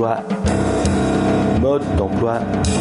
d'emploi. Mode d'emploi.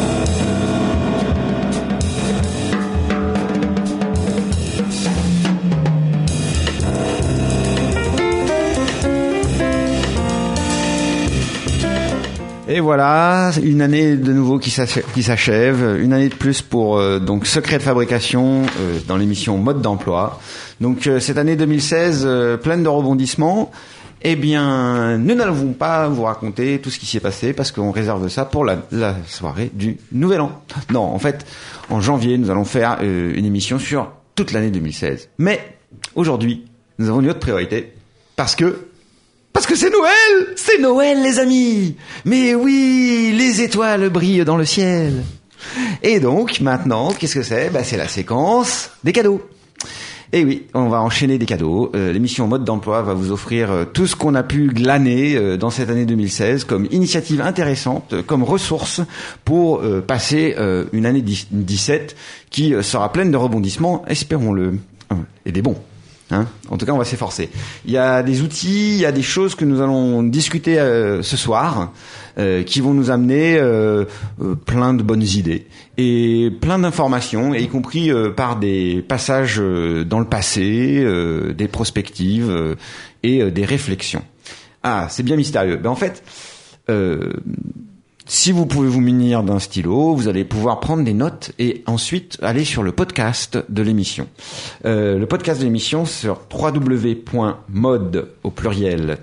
Et voilà, une année de nouveau qui s'achève, une année de plus pour donc Secret de fabrication dans l'émission Mode d'emploi. Donc cette année 2016 pleine de rebondissements. Eh bien, nous n'allons pas vous raconter tout ce qui s'y est passé parce qu'on réserve ça pour la soirée du Nouvel An. Non, en fait, en janvier, nous allons faire une émission sur toute l'année 2016. Mais aujourd'hui, nous avons une autre priorité parce que c'est Noël les amis. Mais oui, les étoiles brillent dans le ciel. Et donc maintenant, qu'est-ce que c'est ? C'est la séquence des cadeaux. Et oui, on va enchaîner des cadeaux. L'émission Mode d'emploi va vous offrir tout ce qu'on a pu glaner dans cette année 2016 comme initiative intéressante, comme ressource pour passer une année 2017 qui sera pleine de rebondissements, espérons-le, et des bons. En tout cas, on va s'efforcer. Il y a des outils, il y a des choses que nous allons discuter ce soir qui vont nous amener plein de bonnes idées et plein d'informations, y compris par des passages dans le passé, des prospectives et des réflexions. Ah, c'est bien mystérieux. En fait, si vous pouvez vous munir d'un stylo, vous allez pouvoir prendre des notes et ensuite aller sur le podcast de l'émission. Le podcast de l'émission sur www.mode au pluriel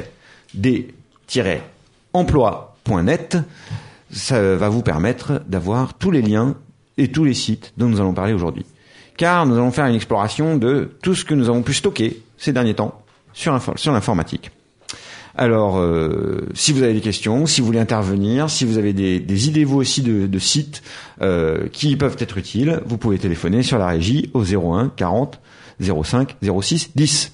-d-emploi.net. Ça va vous permettre d'avoir tous les liens et tous les sites dont nous allons parler aujourd'hui. Car nous allons faire une exploration de tout ce que nous avons pu stocker ces derniers temps sur l'informatique. Alors, si vous avez des questions, si vous voulez intervenir, si vous avez des idées vous aussi de sites qui peuvent être utiles, vous pouvez téléphoner sur la régie au 01 40 05 06 10.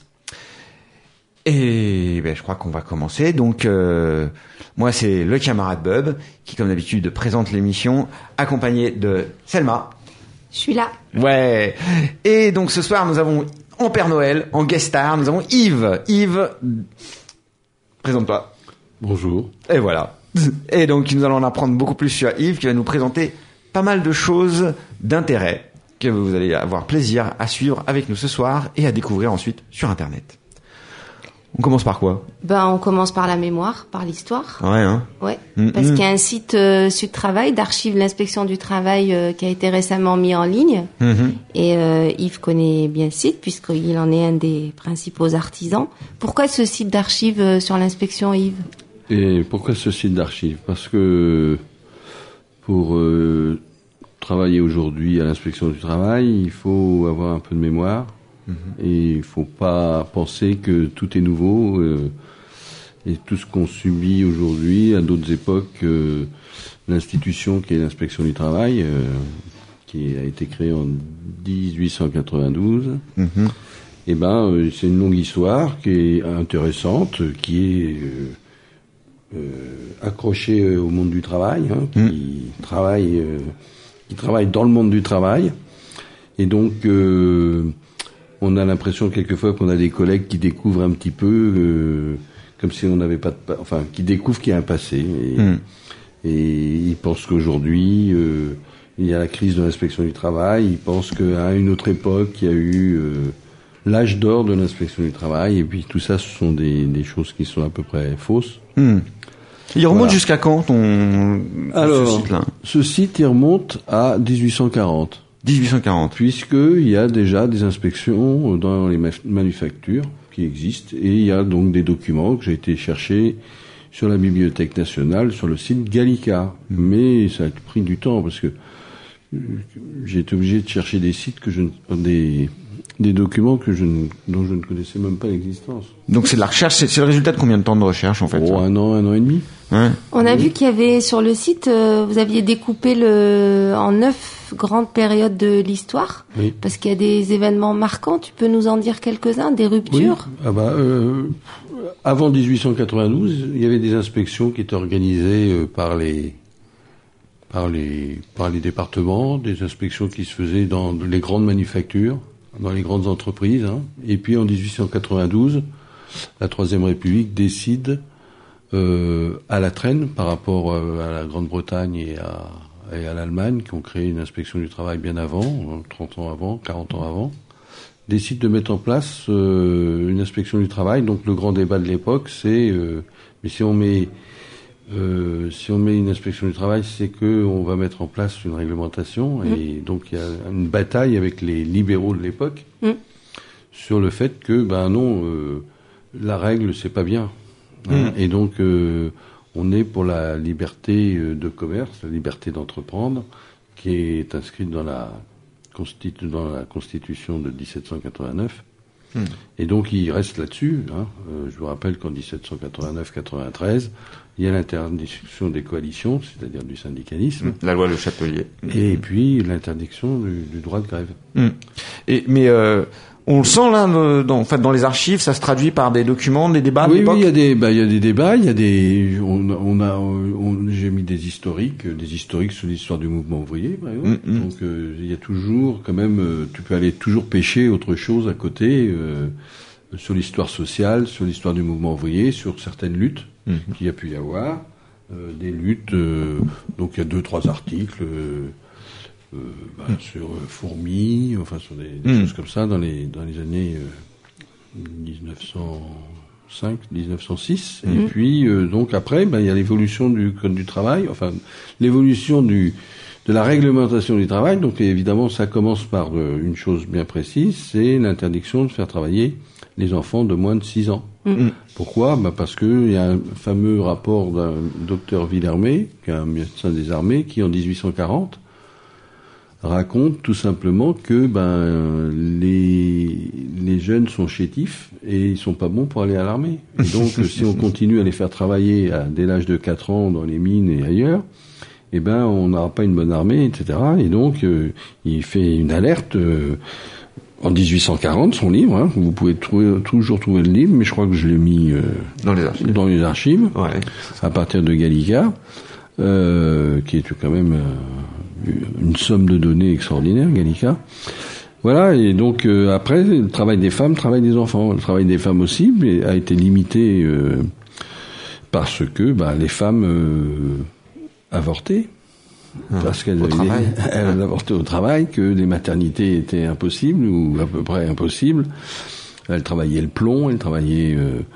Et je crois qu'on va commencer. Donc, moi, c'est le camarade Bub qui, comme d'habitude, présente l'émission, accompagné de Selma. Je suis là. Ouais. Et donc, ce soir, nous avons en Père Noël, en guest star, nous avons Yves. Yves, présente-toi. Bonjour. Et voilà. Et donc, nous allons en apprendre beaucoup plus sur Yves, qui va nous présenter pas mal de choses d'intérêt que vous allez avoir plaisir à suivre avec nous ce soir et à découvrir ensuite sur Internet. On commence par quoi ? On commence par la mémoire, par l'histoire. Ouais, Parce qu'il y a un site Sud Travail, d'archives de l'inspection du travail qui a été récemment mis en ligne. Et Yves connaît bien le site puisqu'il en est un des principaux artisans. Pourquoi ce site d'archives sur l'inspection, Yves ? Et pourquoi ce site d'archives ? Parce que pour travailler aujourd'hui à l'inspection du travail, il faut avoir un peu de mémoire. Et il faut pas penser que tout est nouveau et tout ce qu'on subit aujourd'hui à d'autres époques, l'institution qui est l'inspection du travail, qui a été créée en 1892, c'est une longue histoire qui est intéressante, qui est accrochée au monde du travail, qui travaille dans le monde du travail, et donc on a l'impression quelquefois qu'on a des collègues qui découvrent un petit peu, comme si on n'avait pas qui découvrent qu'il y a un passé. Et ils pensent qu'aujourd'hui, il y a la crise de l'inspection du travail. Ils pensent qu'à une autre époque, il y a eu l'âge d'or de l'inspection du travail. Et puis tout ça, ce sont des choses qui sont à peu près fausses. Il remonte jusqu'à quand Alors, ce site-là ? Ce site, il remonte à 1840. 1840. Puisqu'il y a déjà des inspections dans les manufactures qui existent, et il y a donc des documents que j'ai été chercher sur la Bibliothèque nationale, sur le site Gallica. Mais ça a pris du temps, parce que j'ai été obligé de chercher des sites des documents dont je ne connaissais même pas l'existence. Donc c'est de la recherche, c'est le résultat de combien de temps de recherche en fait ? Un an et demi. Ouais. On a vu qu'il y avait sur le site, vous aviez découpé en 9 grandes périodes de l'histoire, oui. Parce qu'il y a des événements marquants. Tu peux nous en dire quelques-uns, des ruptures ? Oui. Avant 1892, il y avait des inspections qui étaient organisées par les départements, des inspections qui se faisaient dans les grandes manufactures, dans les grandes entreprises. Et puis en 1892, la Troisième République décide à la traîne par rapport à la Grande-Bretagne et à l'Allemagne, qui ont créé une inspection du travail bien avant, 30 ans avant, 40 ans avant, décident de mettre en place une inspection du travail. Donc le grand débat de l'époque, c'est mais si on met une inspection du travail, c'est que on va mettre en place une réglementation. Et donc il y a une bataille avec les libéraux de l'époque sur le fait que la règle c'est pas bien. Et donc on est pour la liberté de commerce, la liberté d'entreprendre, qui est inscrite dans la Constitution de 1789. Et donc il reste là-dessus. Je vous rappelle qu'en 1789-93, il y a l'interdiction des coalitions, c'est-à-dire du syndicalisme. La loi Le Chapelier. Et puis l'interdiction du droit de grève. Mais on le sent là, dans les archives, ça se traduit par des documents, des débats de l'époque. Oui, il y a des débats, j'ai mis des historiques sur l'histoire du mouvement ouvrier, par exemple. Donc il y a toujours, quand même, tu peux aller toujours pêcher autre chose à côté, sur l'histoire sociale, sur l'histoire du mouvement ouvrier, sur certaines luttes qu'il y a pu y avoir, des luttes. Donc il y a 2-3 articles. Sur fourmis, sur des choses comme ça dans les années 1905, 1906. Et puis donc après, il y a l'évolution du code du travail, l'évolution de la réglementation du travail. Donc évidemment, ça commence par une chose bien précise, c'est l'interdiction de faire travailler les enfants de moins de 6 ans. Pourquoi ? Parce que il y a un fameux rapport d'un docteur Villermé, qui est un médecin des armées, qui en 1840 raconte tout simplement que les jeunes sont chétifs et ils sont pas bons pour aller à l'armée. Et donc si on continue à les faire travailler dès l'âge de 4 ans dans les mines et ailleurs, on n'aura pas une bonne armée, etc. Et donc il fait une alerte en 1840, son livre. Vous pouvez toujours trouver le livre, mais je crois que je l'ai mis dans les archives à partir de Gallica, qui est quand même une somme de données extraordinaire, Gallica. Voilà, et donc après, le travail des femmes, le travail des enfants. Le travail des femmes aussi a été limité parce que les femmes avortaient. Parce qu'elles avortaient au travail, que les maternités étaient impossibles, ou à peu près impossibles. Elles travaillaient le plomb, elles travaillaient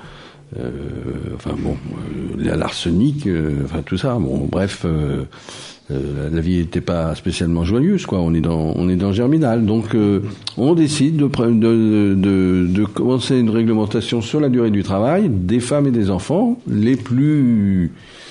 l'arsenic, tout ça. Bon, bref... la vie n'était pas spécialement joyeuse, quoi. On est dans Germinal, donc on décide de commencer une réglementation sur la durée du travail des femmes et des enfants les plus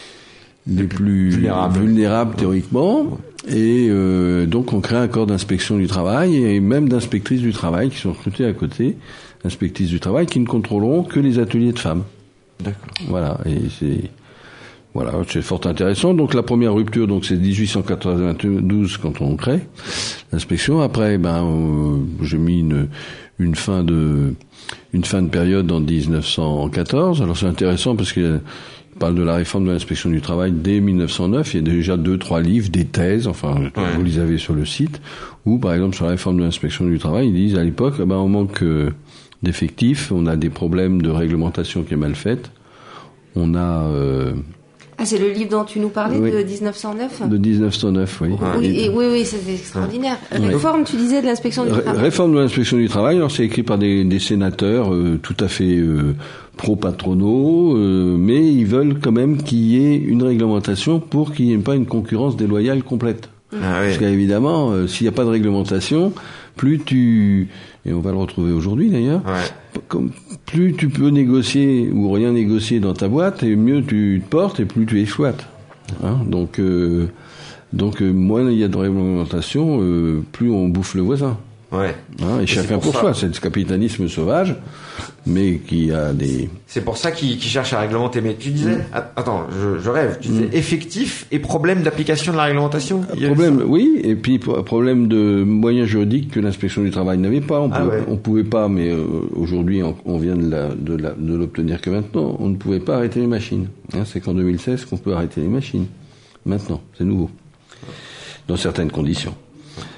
vulnérables théoriquement, et donc on crée un corps d'inspection du travail et même d'inspectrices du travail qui sont recrutées à côté, inspectrices du travail qui ne contrôleront que les ateliers de femmes. D'accord. Voilà, et c'est fort intéressant. Donc la première rupture, c'est 1892 quand on crée l'inspection. Après, j'ai mis une fin de période en 1914. Alors c'est intéressant parce qu'il parle de la réforme de l'inspection du travail dès 1909. Il y a déjà 2-3 livres, des thèses, vous les avez sur le site, où par exemple sur la réforme de l'inspection du travail, ils disent à l'époque, on manque d'effectifs, on a des problèmes de réglementation qui est mal faite, on a... c'est le livre dont tu nous parlais, de 1909 ? De 1909, oui. Oui, c'est extraordinaire. Réforme, tu disais, de l'inspection du travail. Réforme de l'inspection du travail, alors c'est écrit par des sénateurs tout à fait pro-patronaux, mais ils veulent quand même qu'il y ait une réglementation pour qu'il n'y ait pas une concurrence déloyale complète. Parce qu'évidemment, s'il n'y a pas de réglementation, et on va le retrouver aujourd'hui d'ailleurs, plus tu peux négocier ou rien négocier dans ta boîte, et mieux tu te portes et plus tu exploites. Donc moins il y a de réglementation, plus on bouffe le voisin. Et chacun pour soi, c'est le capitalisme sauvage, mais qui a des... C'est pour ça qu'ils cherchent à réglementer. Mais tu disais, attends, je rêve, tu disais effectif et problème d'application de la réglementation. Problème, oui, et puis problème de moyens juridiques que l'inspection du travail n'avait pas. On pouvait pas, mais aujourd'hui on vient de l'obtenir que maintenant. On ne pouvait pas arrêter les machines. C'est qu'en 2016 qu'on peut arrêter les machines. Maintenant, c'est nouveau, dans certaines conditions.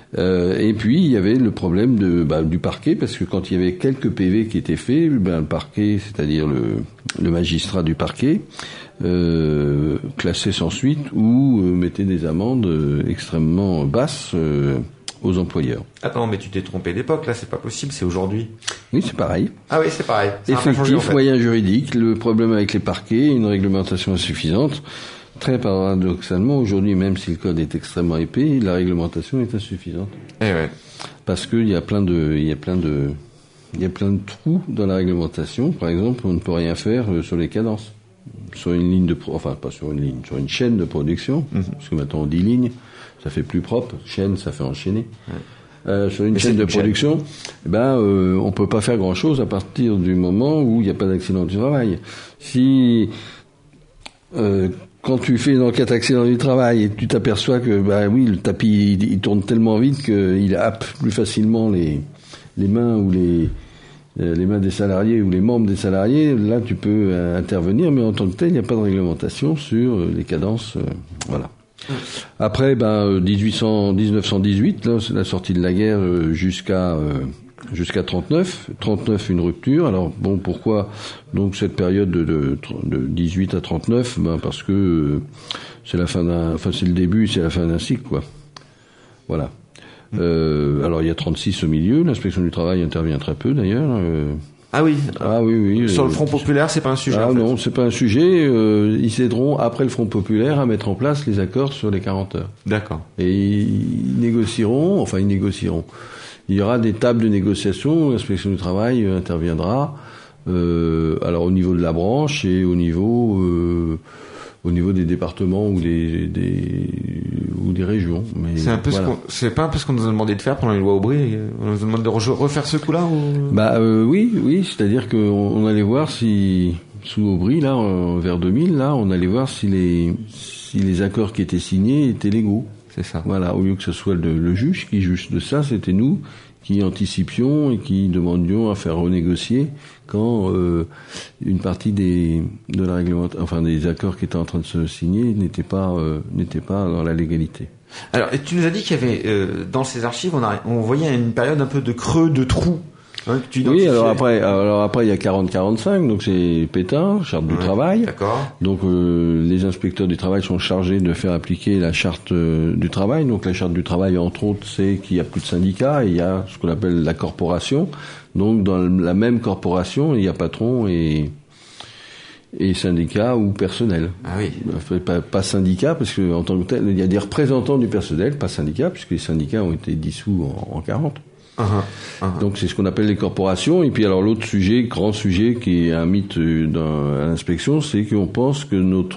Et puis il y avait le problème du parquet, parce que quand il y avait quelques PV qui étaient faits, le parquet, c'est-à-dire le magistrat du parquet, classait sans suite ou mettait des amendes extrêmement basses aux employeurs. Attends, mais tu t'es trompé d'époque, là, c'est pas possible, c'est aujourd'hui. Oui, c'est pareil. Ah oui, c'est pareil. Effectif, moyen juridique, le problème avec les parquets, une réglementation insuffisante. Très paradoxalement, aujourd'hui, même si le code est extrêmement épais, la réglementation est insuffisante. Parce qu'il y a plein de trous dans la réglementation. Par exemple, on ne peut rien faire sur les cadences. Sur une ligne pas sur une ligne, sur une chaîne de production, parce que maintenant on dit ligne, ça fait plus propre, chaîne, ça fait enchaîner. Sur une chaîne de production, on peut pas faire grand chose à partir du moment où il n'y a pas d'accident du travail. Si, quand tu fais une enquête accident du travail et tu t'aperçois que, le tapis, il tourne tellement vite qu'il happe plus facilement les mains ou les mains des salariés ou les membres des salariés, là tu peux intervenir, mais en tant que tel, il n'y a pas de réglementation sur les cadences, voilà. Après, 1918, là, c'est la sortie de la guerre jusqu'à 39, une rupture. Alors bon, pourquoi donc cette période de 18 à 39 ? Parce que c'est le début, c'est la fin d'un cycle, quoi. Voilà. Alors il y a 36 au milieu, l'inspection du travail intervient très peu d'ailleurs. Ah oui. Sur le Front populaire, c'est pas un sujet. Non, c'est pas un sujet. Ils aideront après le Front populaire à mettre en place les accords sur les 40 heures. D'accord. Et ils négocieront. Il y aura des tables de négociation. L'inspection du travail interviendra. Alors au niveau de la branche et au niveau des départements ou des régions. Mais c'est pas un peu ce qu'on nous a demandé de faire pendant les lois Aubry. On nous demande de refaire ce coup-là ou... Oui, c'est-à-dire qu'on allait voir si sous Aubry là, vers 2000 là, on allait voir si les accords qui étaient signés étaient légaux. C'est ça. Voilà, au lieu que ce soit le juge qui juge de ça, c'était nous qui anticipions et qui demandions à faire renégocier quand une partie des accords qui étaient en train de se signer n'étaient pas dans la légalité. Alors, et tu nous as dit qu'il y avait dans ces archives, on voyait une période un peu de creux, de trou. Hein, que tu identifiais. Oui, alors après il y a 40-45, donc c'est Pétain, charte du travail. D'accord. Donc les inspecteurs du travail sont chargés de faire appliquer la charte du travail. Donc la charte du travail, entre autres, c'est qu'il y a plus de syndicats et il y a ce qu'on appelle la corporation. Donc dans la même corporation, il y a patron et syndicat ou personnel. Ah oui. Pas syndicat, parce que en tant que tel, il y a des représentants du personnel, pas syndicat, puisque les syndicats ont été dissous en 40. Donc c'est ce qu'on appelle les corporations. Et puis alors l'autre sujet, grand sujet, qui est un mythe à l'inspection, c'est qu'on pense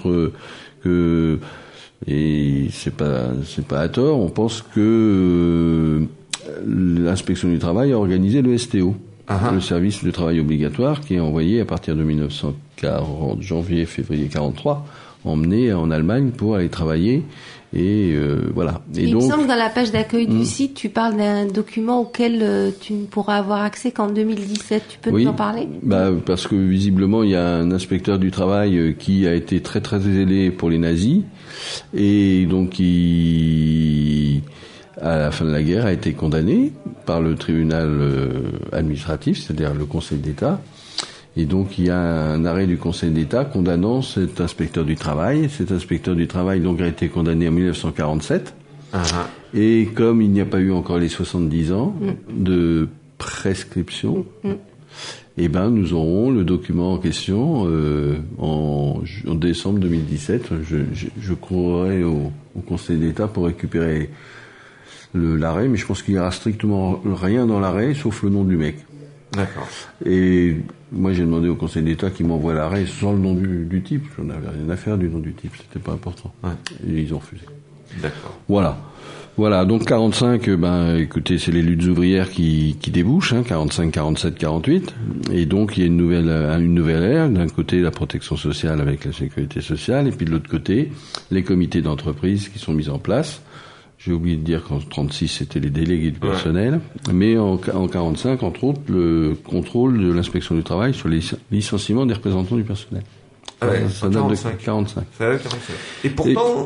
et c'est pas à tort, on pense que l'inspection du travail a organisé le STO, le service de travail obligatoire, qui est envoyé à partir de 1940, février 43, emmené en Allemagne pour aller travailler. Et voilà. Et il donc, me semble que dans la page d'accueil du site, tu parles d'un document auquel tu ne pourras avoir accès qu'en 2017. Tu peux nous en parler ? Parce que visiblement, il y a un inspecteur du travail qui a été très très zélé pour les nazis, et donc qui, à la fin de la guerre, a été condamné par le tribunal administratif, c'est-à-dire le Conseil d'État. Et donc il y a un arrêt du Conseil d'État condamnant cet inspecteur du travail. Cet inspecteur du travail donc a été condamné en 1947. Et comme il n'y a pas eu encore les 70 ans de prescription, nous aurons le document en question en décembre 2017. Je courrai au Conseil d'État pour récupérer l'arrêt, mais je pense qu'il n'y aura strictement rien dans l'arrêt sauf le nom du mec. D'accord. Et moi j'ai demandé au Conseil d'État qu'il m'envoie l'arrêt sans le nom du type. J'en avais rien à faire du nom du type, c'était pas important. Et ils ont refusé. D'accord. Voilà, donc 45, écoutez, c'est les luttes ouvrières qui débouchent, 45, 47, 48. Et donc il y a une nouvelle ère. D'un côté la protection sociale avec la sécurité sociale, et puis de l'autre côté les comités d'entreprise qui sont mis en place. J'ai oublié de dire qu'en 36 c'était les délégués du personnel, mais en 45 entre autres le contrôle de l'inspection du travail sur les licenciements des représentants du personnel. Ça date de 45. Et pourtant,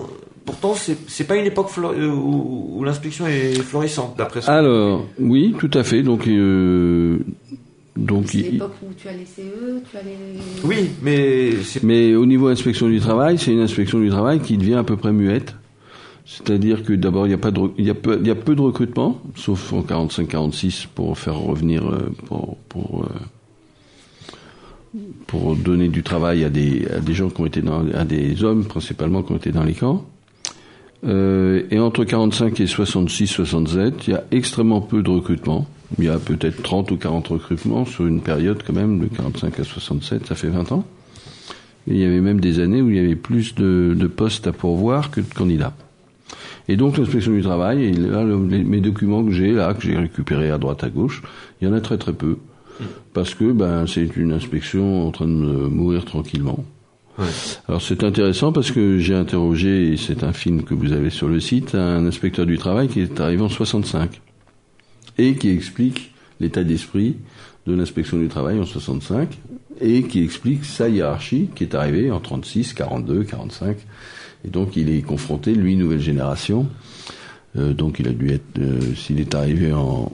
pourtant c'est pas une époque où l'inspection est florissante d'après ça. Alors oui, tout à fait. Donc c'est l'époque où tu as les CE, tu as les... Oui, mais au niveau inspection du travail, c'est une inspection du travail qui devient à peu près muette. C'est-à-dire que d'abord il y a peu de recrutement, sauf en 45-46 pour faire revenir pour donner du travail à des gens qui ont été à des hommes principalement qui ont été dans les camps. Et entre 45 et 66-67, il y a extrêmement peu de recrutement. Il y a peut-être 30 ou 40 recrutements sur une période quand même de 45 à 67, ça fait 20 ans. Et il y avait même des années où il y avait plus de postes à pourvoir que de candidats. Et donc l'inspection du travail, et là mes documents que j'ai récupérés à droite à gauche, il y en a très très peu. Parce que c'est une inspection en train de mourir tranquillement. Ouais. Alors c'est intéressant parce que j'ai interrogé, et c'est un film que vous avez sur le site, un inspecteur du travail qui est arrivé en 65 et qui explique l'état d'esprit de l'inspection du travail en 65 et qui explique sa hiérarchie qui est arrivée en 36, 42, 45 et donc il est confronté, lui, nouvelle génération, donc il a dû être, s'il est arrivé en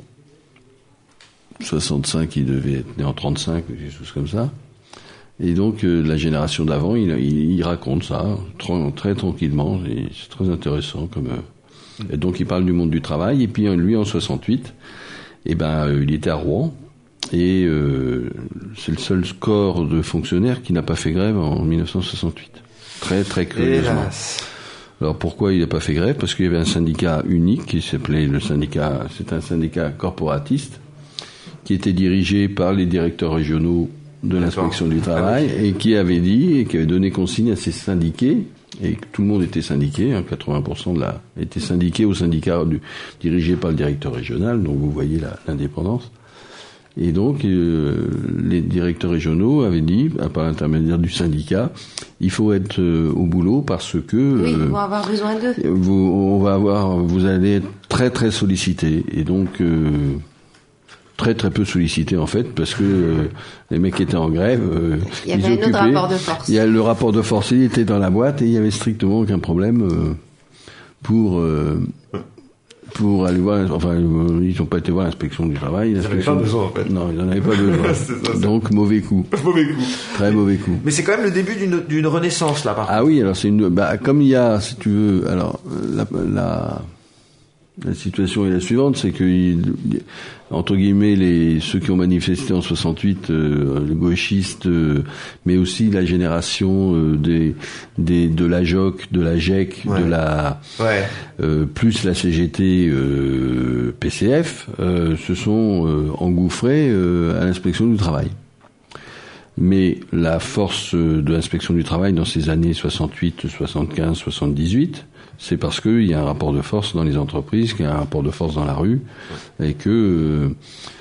65, il devait être né en 35, quelque chose comme ça. Et donc la génération d'avant, il raconte ça très tranquillement, et c'est très intéressant comme. Et donc il parle du monde du travail, et puis lui en 68, il était à Rouen, et c'est le seul corps de fonctionnaires qui n'a pas fait grève en 1968. Très très curieusement. Hélas. Alors pourquoi il n'a pas fait grève? Parce qu'il y avait un syndicat unique qui s'appelait c'est un syndicat corporatiste qui était dirigé par les directeurs régionaux de l'inspection du travail et qui avait donné consigne à ses syndiqués, et tout le monde était syndiqué, 80% était syndiqué au syndicat dirigé par le directeur régional, donc vous voyez l'indépendance. Et donc les directeurs régionaux avaient dit, par l'intermédiaire du syndicat, il faut être au boulot parce que oui, ils vont avoir besoin d'eux. Vous allez être très très sollicité, et donc très très peu sollicité en fait, parce que les mecs qui étaient en grève, il y avait un autre rapport de force. Il y a le rapport de force, il était dans la boîte et il y avait strictement aucun problème pour aller voir. Enfin, ils n'ont pas été voir l'inspection du travail. Ils n'en avaient pas besoin en fait. Non, ils n'en avaient pas besoin. Ça. Donc mauvais coup. Mauvais coup. Très mauvais coup. Mais c'est quand même le début d'une renaissance là, par contre. Ah oui, alors c'est comme il y a, si tu veux, alors la situation est la suivante, c'est que entre guillemets ceux qui ont manifesté en 68, les gauchistes, mais aussi la génération de la JOC, de la GEC, ouais. Plus la CGT PCF se sont engouffrés à l'inspection du travail. Mais la force de l'inspection du travail dans ces années 68, 75, 78, c'est parce qu'il y a un rapport de force dans les entreprises, qu'il y a un rapport de force dans la rue, et que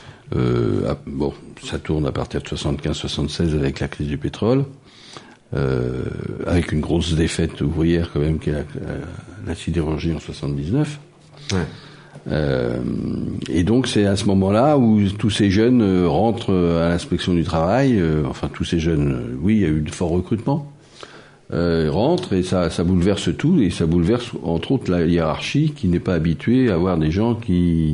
ça tourne à partir de 75-76 avec la crise du pétrole, avec une grosse défaite ouvrière quand même qui est la sidérurgie en 79. Ouais. Et donc c'est à ce moment-là où tous ces jeunes rentrent à l'inspection du travail, tous ces jeunes, oui, il y a eu de forts recrutements. Rentre et ça bouleverse tout, et ça bouleverse entre autres la hiérarchie qui n'est pas habituée à avoir des gens qui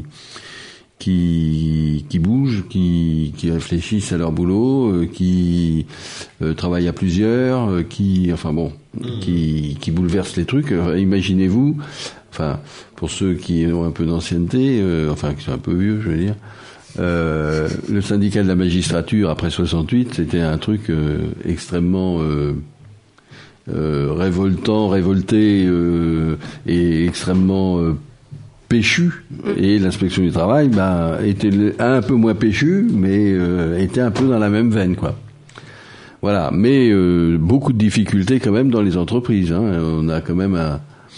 bougent, qui réfléchissent à leur boulot, qui travaillent à plusieurs, qui bouleversent les trucs. Imaginez-vous, pour ceux qui ont un peu d'ancienneté, qui sont un peu vieux, je veux dire. Le syndicat de la magistrature après 68, c'était un truc extrêmement révolté et extrêmement péchu, et l'inspection du travail était un peu moins péchu, mais était un peu dans la même veine, quoi. Voilà, mais beaucoup de difficultés quand même dans les entreprises. On a quand même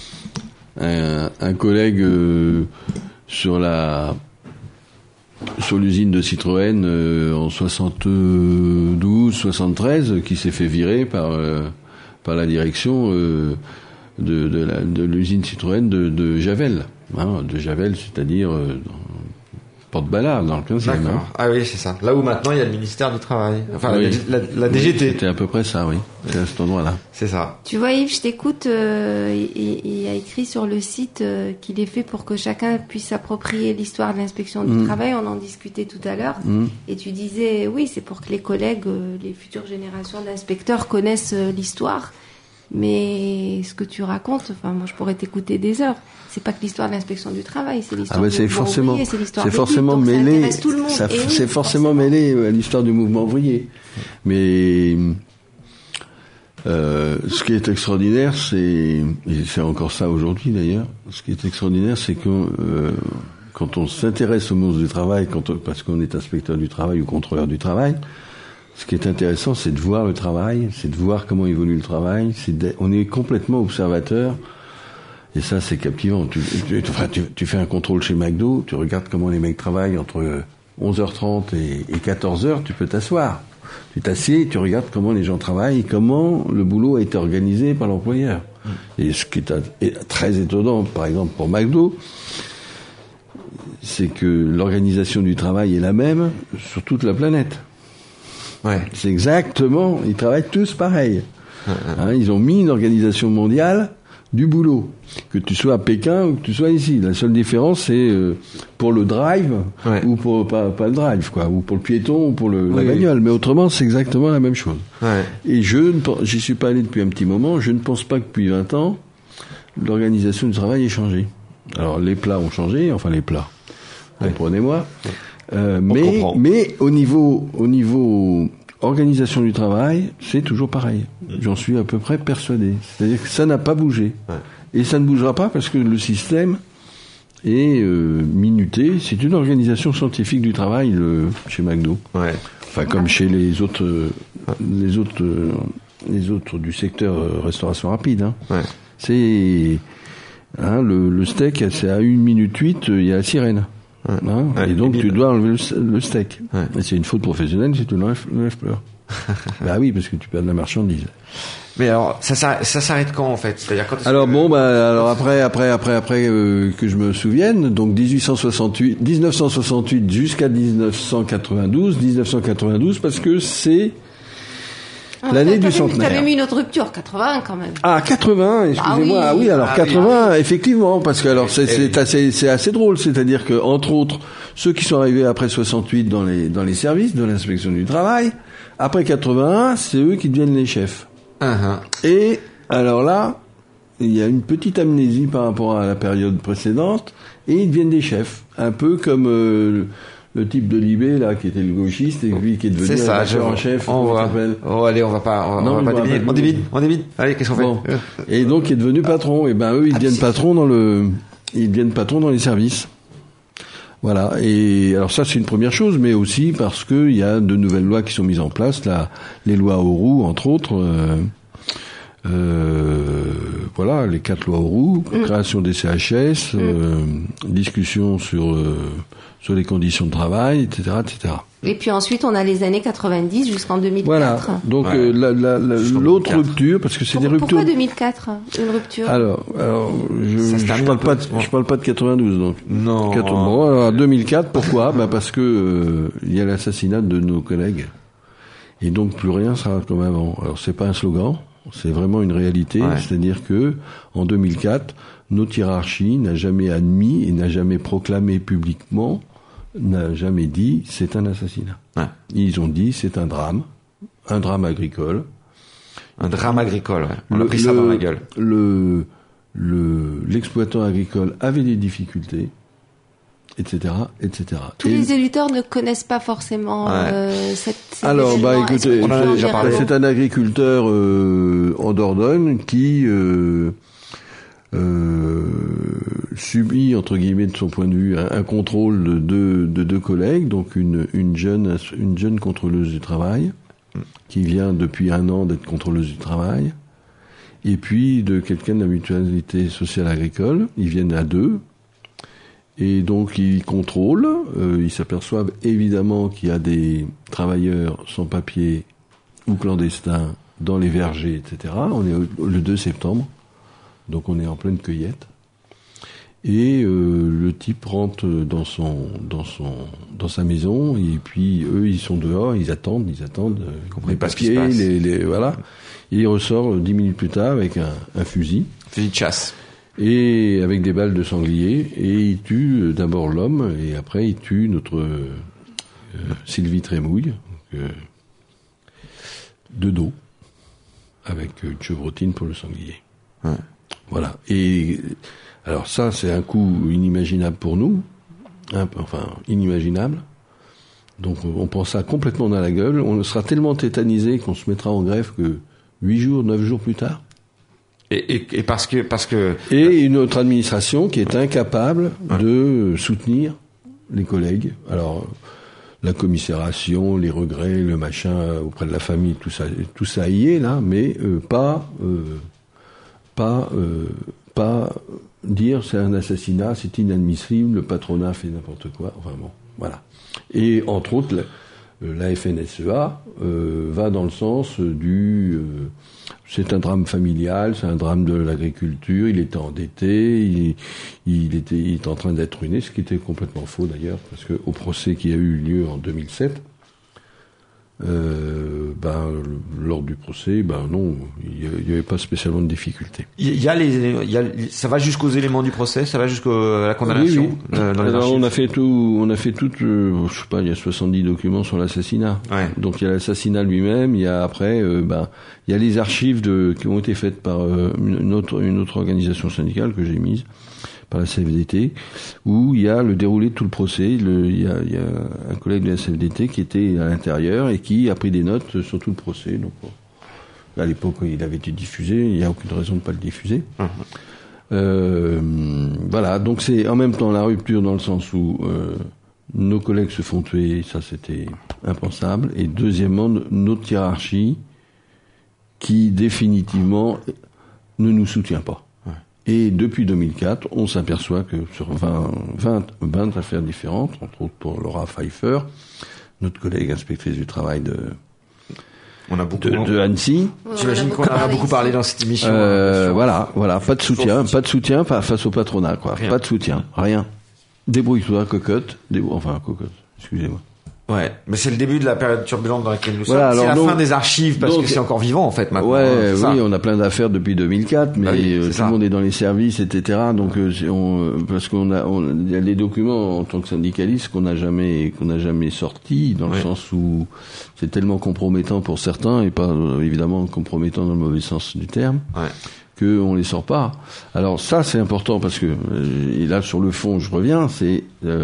un collègue sur l'usine de Citroën en 72-73 qui s'est fait virer par la direction de l'usine Citroën de Javel. De Javel, c'est-à-dire Porte-Ballard, dans le 15e. D'accord. Hein. Ah oui, c'est ça. Là où maintenant il y a le ministère du Travail. Enfin, Oui. la DGT. Oui, c'était à peu près ça, oui. C'est à cet endroit-là. C'est ça. Tu vois, Yves, je t'écoute. Il a écrit sur le site qu'il est fait pour que chacun puisse s'approprier l'histoire de l'inspection du travail. On en discutait tout à l'heure. Et tu disais, oui, c'est pour que les collègues, les futures générations d'inspecteurs connaissent l'histoire. Mais ce que tu racontes, enfin, moi, je pourrais t'écouter des heures. C'est pas que l'histoire de l'inspection du travail, c'est l'histoire du mouvement ouvrier, c'est l'histoire des luttes, donc mêlé, ça intéresse tout le monde. c'est forcément mêlé à l'histoire du mouvement ouvrier. Mais ce qui est extraordinaire, et c'est encore ça aujourd'hui d'ailleurs, ce qui est extraordinaire, c'est que quand on s'intéresse au monde du travail, parce qu'on est inspecteur du travail ou contrôleur du travail, ce qui est intéressant, c'est de voir le travail, c'est de voir comment évolue le travail, on est complètement observateur. Et ça, c'est captivant. Tu fais un contrôle chez McDo, tu regardes comment les mecs travaillent entre 11h30 et 14h, tu peux t'asseoir. Tu t'assieds, tu regardes comment les gens travaillent, comment le boulot a été organisé par l'employeur. Et ce qui est très étonnant, par exemple, pour McDo, c'est que l'organisation du travail est la même sur toute la planète. Ouais. C'est exactement, ils travaillent tous pareil. Hein, ils ont mis une organisation mondiale du boulot, que tu sois à Pékin ou que tu sois ici. La seule différence, c'est pour le drive ou pour pas le drive, quoi, ou pour le piéton ou pour la bagnole. Mais autrement, c'est exactement la même chose. Ouais. Et j'y suis pas allé depuis un petit moment. Je ne pense pas que depuis 20 ans, l'organisation du travail ait changé. Alors les plats ont changé, enfin les plats. Comprenez-moi. Mais au niveau organisation du travail, c'est toujours pareil. J'en suis à peu près persuadé. C'est-à-dire que ça n'a pas bougé. Ouais. Et ça ne bougera pas parce que le système est minuté. C'est une organisation scientifique du travail chez McDo. Ouais. Enfin, comme chez les autres du secteur restauration rapide. Hein. Ouais. C'est le steak, c'est à 1 minute 8, il y a la sirène. Hein, et donc tu dois enlever le steak. Ouais. Et c'est une faute professionnelle si tu l'enlèves pas. Bah oui, parce que tu perds de la marchandise. Mais alors, ça s'arrête quand en fait? C'est-à-dire quand après que je me souvienne, donc 1968 jusqu'à 1992 parce que c'est l'année du centenaire. T'avais mis une autre rupture, 81 quand même. Ah, 81, excusez-moi. Ah oui, alors 80, effectivement, parce que alors c'est assez drôle, c'est-à-dire que entre autres, ceux qui sont arrivés après 68 dans les services de l'inspection du travail, après 81, c'est eux qui deviennent les chefs. Et alors là, il y a une petite amnésie par rapport à la période précédente, et ils deviennent des chefs, un peu comme le type de Libé là qui était le gauchiste et lui qui est devenu un chef. Allez, on va pas divide. Allez, qu'est-ce qu'on fait? Et donc il est devenu patron. Et ben eux ils deviennent patrons dans les services. Voilà. Et alors ça c'est une première chose, mais aussi parce que il y a de nouvelles lois qui sont mises en place, les lois Auroux entre autres. Voilà, les 4 lois Auroux, création des CHS, discussion sur les conditions de travail, etc., etc. Et puis ensuite, on a les années 90 jusqu'en 2004. Voilà. Donc l'autre rupture, parce que c'est des ruptures. Pourquoi 2004 une rupture? Alors, je parle pas de 92, donc. Non. Bon, alors 2004, pourquoi? Parce que il y a l'assassinat de nos collègues, et donc plus rien sera comme avant. Alors c'est pas un slogan. C'est vraiment une réalité, c'est-à-dire que en 2004, notre hiérarchie n'a jamais admis et n'a jamais proclamé publiquement, n'a jamais dit c'est un assassinat. Ouais. Ils ont dit c'est un drame agricole. Un drame agricole, ouais. On a pris ça dans la gueule. L'exploitant agricole avait des difficultés, etc., etc. Tous les éditeurs ne connaissent pas forcément cette. Alors, écoutez, c'est un agriculteur en Dordogne qui subit, entre guillemets, de son point de vue, un contrôle de deux collègues, donc une jeune contrôleuse du travail qui vient depuis 1 an d'être contrôleuse du travail, et puis de quelqu'un de la mutualité sociale agricole. Ils viennent à 2. Et donc ils contrôlent, ils s'aperçoivent évidemment qu'il y a des travailleurs sans papier ou clandestins dans les vergers, etc. On est le 2 septembre, donc on est en pleine cueillette. Et le type rentre dans sa maison, et puis eux ils sont dehors, ils attendent comprenez pas ce qui se passe. Voilà. Et il ressort 10 minutes plus tard avec un fusil de chasse, et avec des balles de sanglier, et il tue d'abord l'homme, et après il tue notre Sylvie Trémouille, de dos, avec une chevrotine pour le sanglier. Ouais. Voilà. Et alors ça, c'est un coup inimaginable pour nous, inimaginable. Donc on prend ça complètement dans la gueule, on sera tellement tétanisé qu'on se mettra en grève que 8 jours, 9 jours plus tard. Et parce que Et une autre administration qui est incapable de soutenir les collègues. Alors la commisération, les regrets, le machin auprès de la famille, tout ça y est là, mais pas dire c'est un assassinat, c'est inadmissible, le patronat fait n'importe quoi. Enfin bon, voilà. Et entre autres, la FNSEA va dans le sens du c'est un drame familial, c'est un drame de l'agriculture, il était endetté, il est en train d'être ruiné, ce qui était complètement faux d'ailleurs, parce que au procès qui a eu lieu en 2007, lors du procès, non, il n'y avait pas spécialement de difficultés. Ça va jusqu'aux éléments du procès, ça va jusqu'à la condamnation. Oui. Dans les Alors archives. on a fait tout, je sais pas, il y a 70 documents sur l'assassinat. Ouais. Donc il y a l'assassinat lui-même, il y a après, il y a les archives qui ont été faites par une autre organisation syndicale que j'ai mise, par la CFDT, où il y a le déroulé de tout le procès. Il y a un collègue de la CFDT qui était à l'intérieur et qui a pris des notes sur tout le procès. Donc, à l'époque, il avait été diffusé, il n'y a aucune raison de ne pas le diffuser. Voilà, donc c'est en même temps la rupture dans le sens où nos collègues se font tuer, ça c'était impensable, et deuxièmement, notre hiérarchie qui définitivement ne nous soutient pas. Et depuis 2004, on s'aperçoit que sur 20 affaires différentes, entre autres pour Laura Pfeiffer, notre collègue inspectrice du travail de Annecy. J'imagine qu'on en a beaucoup parlé dans cette émission. Voilà, pas de soutien face au patronat, quoi. Rien. Pas de soutien, rien. Débrouille-toi, cocotte, excusez-moi. Ouais, mais c'est le début de la période turbulente dans laquelle nous sommes. Voilà, c'est alors la donc- fin des archives parce donc- que c'est encore vivant en fait maintenant. Ouais, c'est ça. oui, on a plein d'affaires depuis 2004, mais Bah oui, c'est tout ça. le monde est dans les services, etc. Donc, parce il y a des documents en tant que syndicaliste qu'on n'a jamais sortis, dans le Ouais. sens où c'est tellement compromettant pour certains et pas évidemment compromettant dans le mauvais sens du terme. Ouais. Que on les sort pas. Alors ça c'est important parce que et là sur le fond je reviens, c'est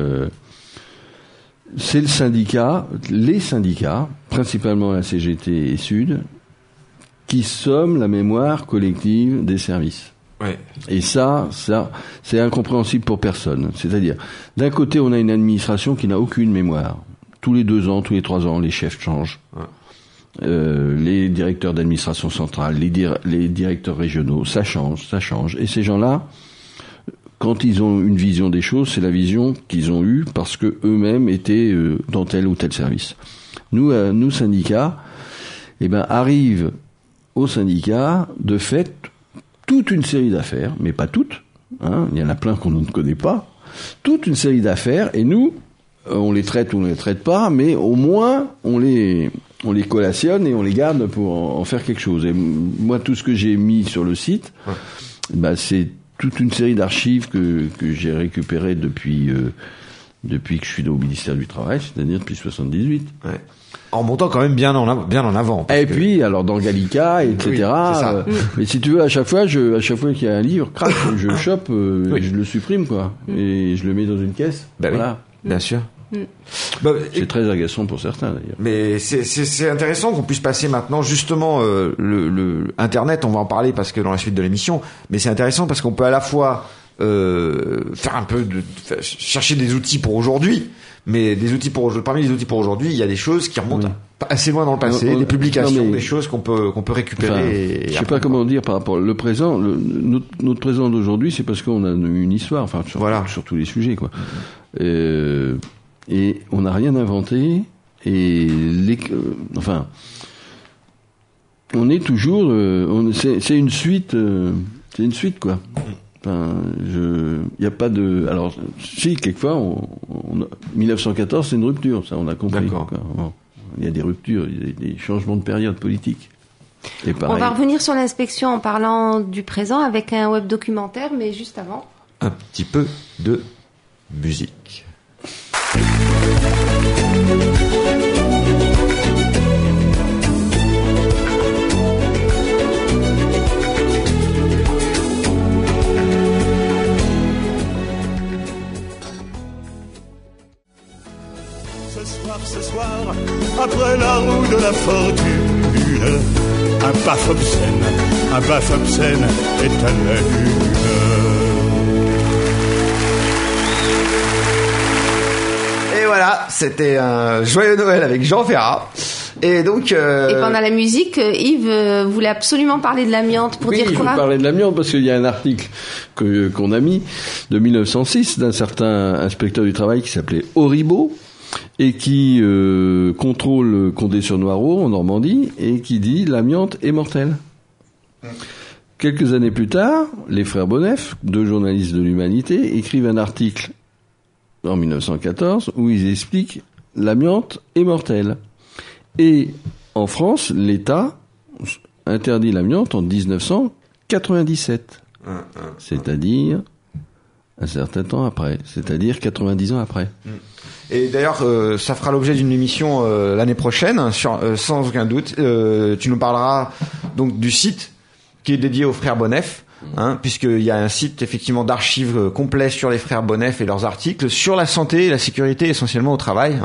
les syndicats, principalement la CGT et Sud, qui somment la mémoire collective des services. Ouais. Et ça, c'est incompréhensible pour personne. C'est-à-dire, d'un côté, on a une administration qui n'a aucune mémoire. Tous les 2 ans, tous les 3 ans, les chefs changent. Ouais. Les directeurs d'administration centrale, les directeurs régionaux, ça change. Et ces gens-là, quand ils ont une vision des choses, c'est la vision qu'ils ont eue parce que eux-mêmes étaient dans tel ou tel service. Nous syndicats, arrivent aux syndicats de fait toute une série d'affaires, mais pas toutes. Hein, il y en a plein qu'on ne connaît pas. Toute une série d'affaires, et nous, on les traite ou on les traite pas, mais au moins on les collationne et on les garde pour en faire quelque chose. Et moi, tout ce que j'ai mis sur le site, c'est toute une série d'archives que j'ai récupérées depuis que je suis au ministère du Travail, c'est-à-dire depuis 78. Ouais. En montant quand même bien en avant. parce Et que- puis, alors dans le Gallica, etc. Oui, c'est ça. Mais si tu veux, à chaque fois qu'il y a un livre, crac, je le chope, et je le supprime, quoi, et je le mets dans une caisse. Bah oui. Voilà. Bien sûr. Bah, C'est très agaçant pour certains d'ailleurs. mais c'est intéressant qu'on puisse passer maintenant justement le Internet, on va en parler parce que dans la suite de l'émission, mais c'est intéressant parce qu'on peut à la fois faire un peu chercher des outils pour aujourd'hui, mais parmi les outils pour aujourd'hui, il y a des choses qui remontent assez loin dans le passé, des publications, des choses qu'on peut récupérer. Je sais pas comment dire par rapport le présent, notre présent d'aujourd'hui, c'est parce qu'on a une histoire, sur tous les sujets, quoi. Et on n'a rien inventé, et on est toujours, c'est une suite, quoi. Enfin, y a pas de. Alors, si quelquefois, 1914, c'est une rupture, ça, on a compris. D'accord. Bon, il y a des ruptures, il y a des changements de période politique. Et pareil. On va revenir sur l'inspection en parlant du présent avec un web documentaire, mais juste avant. Un petit peu de musique. Ce soir, après la roue de la fortune, un baf obscène est à la lune. Et voilà, c'était un joyeux Noël avec Jean Ferrat. Et donc. Et pendant la musique, Yves voulait absolument parler de l'amiante pour dire quoi? Je veux parler de l'amiante parce qu'il y a un article qu'on a mis de 1906 d'un certain inspecteur du travail qui s'appelait Auribeau et qui contrôle Condé-sur-Noireau en Normandie et qui dit l'amiante est mortelle. Quelques années plus tard, les frères Bonnef, deux journalistes de l'Humanité, écrivent un article en 1914 où ils expliquent l'amiante est mortelle. Et en France, l'État interdit l'amiante en 1997. C'est-à-dire un certain temps après, c'est-à-dire 90 ans après. Et d'ailleurs, ça fera l'objet d'une émission l'année prochaine, sans aucun doute. Tu nous parleras donc du site qui est dédié aux frères Bonnef, puisqu'il y a un site effectivement d'archives complet sur les frères Bonnef et leurs articles sur la santé et la sécurité essentiellement au travail,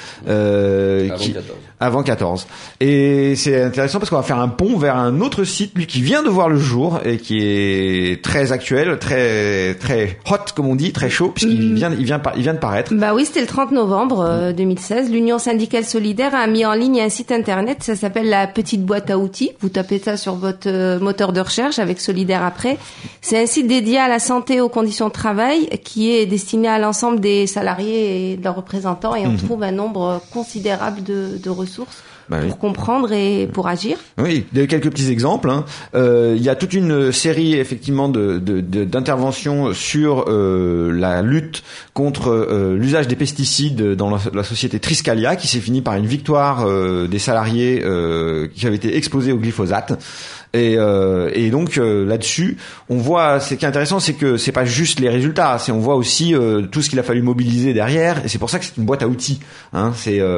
avant 14. Et c'est intéressant parce qu'on va faire un pont vers un autre site, lui, qui vient de voir le jour et qui est très actuel, très très hot comme on dit, très chaud, puisqu'il vient de paraître. Bah oui, c'était le 30 novembre 2016. L'Union syndicale solidaire a mis en ligne un site internet, ça s'appelle la petite boîte à outils. Vous tapez ça sur votre moteur de recherche avec solidaire après. C'est un site dédié à la santé et aux conditions de travail qui est destiné à l'ensemble des salariés et de leurs représentants et on trouve un nombre considérable de ressources pour comprendre et pour agir. Oui, quelques petits exemples. Il y a toute une série effectivement d'interventions sur la lutte contre l'usage des pesticides dans la société Triskalia, qui s'est finie par une victoire des salariés qui avaient été exposés au glyphosate. Et donc là-dessus, on voit, ce qui est intéressant, c'est que c'est pas juste les résultats, on voit aussi tout ce qu'il a fallu mobiliser derrière, et c'est pour ça que c'est une boîte à outils. On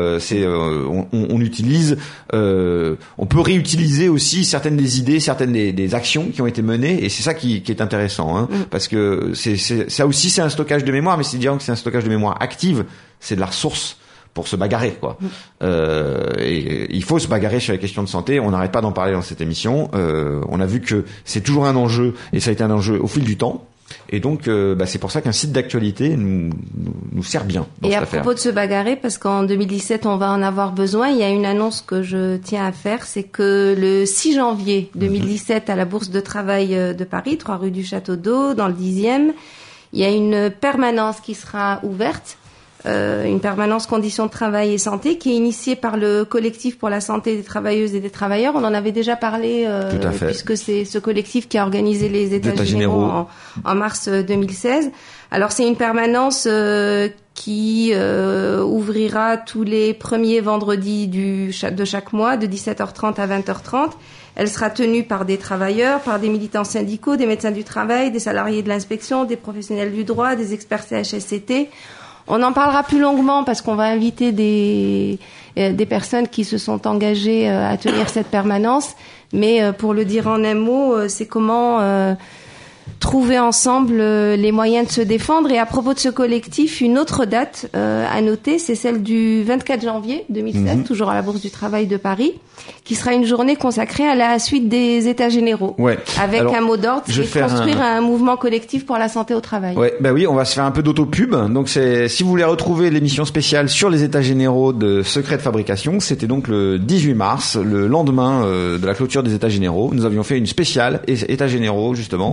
utilise, on peut réutiliser aussi certaines des idées, certaines des actions qui ont été menées, et c'est ça qui est intéressant, parce que ça aussi c'est un stockage de mémoire, mais c'est dire que c'est un stockage de mémoire active, c'est de la ressource pour se bagarrer, quoi. Et il faut se bagarrer sur les questions de santé. On n'arrête pas d'en parler dans cette émission. On a vu que c'est toujours un enjeu, et ça a été un enjeu au fil du temps. Et donc, c'est pour ça qu'un site d'actualité nous sert bien dans cette affaire. Et à propos de se bagarrer, parce qu'en 2017, on va en avoir besoin, il y a une annonce que je tiens à faire, c'est que le 6 janvier 2017, à la Bourse de Travail de Paris, 3 rue du Château d'Eau, dans le 10e, il y a une permanence qui sera ouverte. Une permanence conditions de travail et santé qui est initiée par le collectif pour la santé des travailleuses et des travailleurs. On en avait déjà parlé puisque c'est ce collectif qui a organisé les États généraux en mars 2016. Alors c'est une permanence qui ouvrira tous les premiers vendredis de chaque mois de 17h30 à 20h30. Elle sera tenue par des travailleurs, par des militants syndicaux, des médecins du travail, des salariés de l'inspection, des professionnels du droit, des experts CHSCT. On en parlera plus longuement parce qu'on va inviter des personnes qui se sont engagées à tenir cette permanence. Mais pour le dire en un mot, c'est comment trouver ensemble les moyens de se défendre. Et à propos de ce collectif, une autre date à noter, c'est celle du 24 janvier 2007, toujours à la Bourse du Travail de Paris, qui sera une journée consacrée à la suite des États généraux. Ouais. Avec un mot d'ordre, c'est construire un mouvement collectif pour la santé au travail. Ouais, oui, on va se faire un peu d'autopub. Donc si vous voulez retrouver l'émission spéciale sur les États généraux de Secret de Fabrication, c'était donc le 18 mars, le lendemain de la clôture des États généraux. Nous avions fait une spéciale États généraux, justement. Et